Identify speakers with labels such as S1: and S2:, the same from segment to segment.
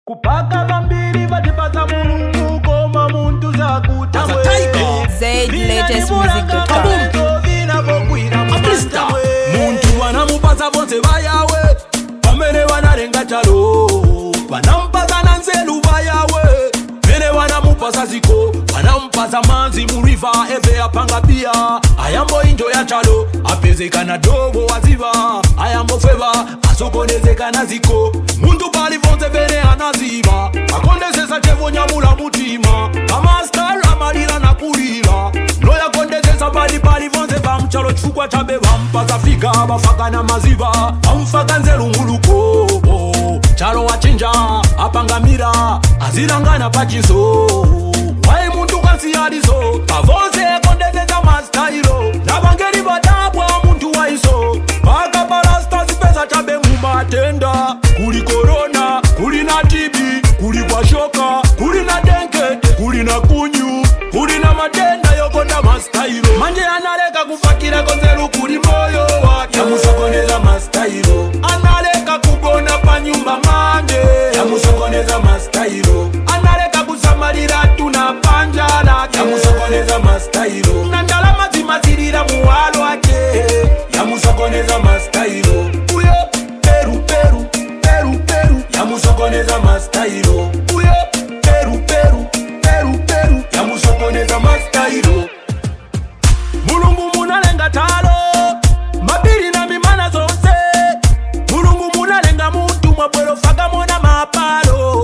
S1: kupaka vambiri vatipasa mulungu koma muntu zakutamwe
S2: Zaid latest music
S1: muntu vanamupasa vonse vayawe pamene vanarenga chalo vanampasa na nzelu vayawe mene vanamupasa ziko vanampasa manzi muriva eve apanga pia ayambo injo ya chalo apezekana dogo waziva ayambofeva asokonezekana ziko muntu pali vonse vene anaziva akondesesa chevonyamula mutima amaskara malila na kulila noyakondesesa pali vonse vamchalo chifukwa chabe vampasa fika vafaka na maziva vamfaka nzelu nguluko chalo wachinja apangamira azilangana pachiso wai muntu kasiyaliso pavonse kondesesa mastailo navangeli vadabwa muntu waiso paka palasta zipesa chabe mumatenda kuli korona kuli na tibi kuli kwa shoka kuli na denkete kuli na kunyu kuli na matenda yokonda mastailo manje analeka kufakira konzelu kuli moyo wake yamusokoneza mastailo analeka kugona pa nyumba manje yamusokoneza mastailo analeka kusamalira tuna panjala yamusokoneza mastailo nandalama zimazirira muwalo wake yamusokoneza mastailo uyo peru peru peru peru yamusokoneza mastailo uyo peru peru peru peru yamusokoneza mastailo mulungu munalenga talo mabiri na mimana zonse mulungu munalenga muntu mwabwelo faka mona mapalo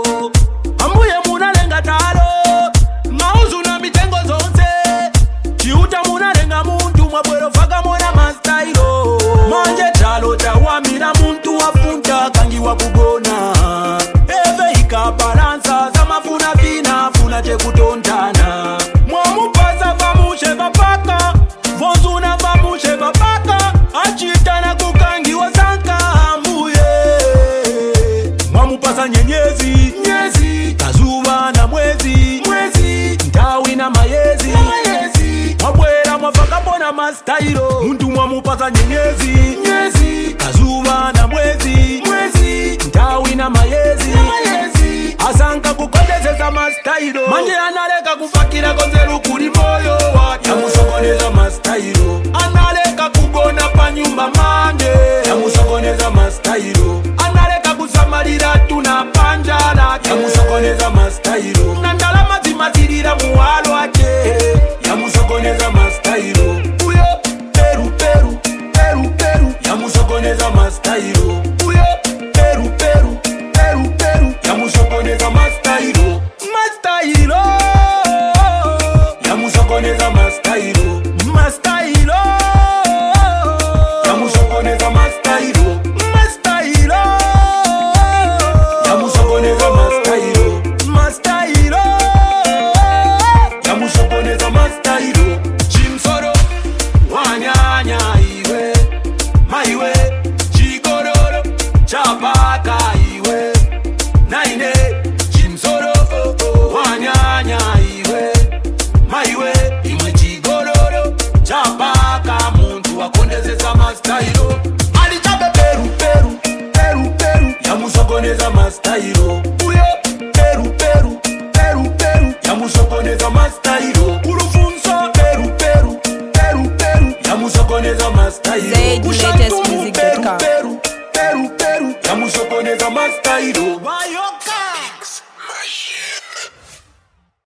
S1: ambuye munalenga talo mauzu na mitengo zonse chiuta munalenga muntu mwabwelo faka mona mastailo manje talo tawamira muntu wafunta kangiwa kugona eve ikabalansa zamafuna vina funa chekutontana mwamupasa vamushe vapaka vonzuna vamushe vapaka achitana kukangiwa sanka ambuye mwamupasa nyenyezi nyezi kazuva na mwezi mwezi ntawi na mayezi mwabwera mwafakapona mastailo muntu mwamupasa nyenyezi nyezi kazuva na mwezi mwezi ntawi na mayezi asanka kukondesesa mastailo manje analeka kufakira konzelu kuli moyo wake yamusokoneza mastailo analeka kugona pa nyumba